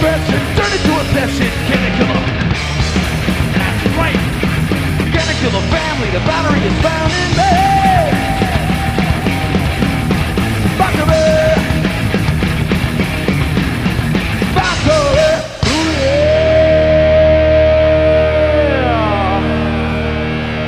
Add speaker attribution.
Speaker 1: aggression, turn it to obsession. Can I kill 'em? That's right. Can I kill a family? The battery is found in me.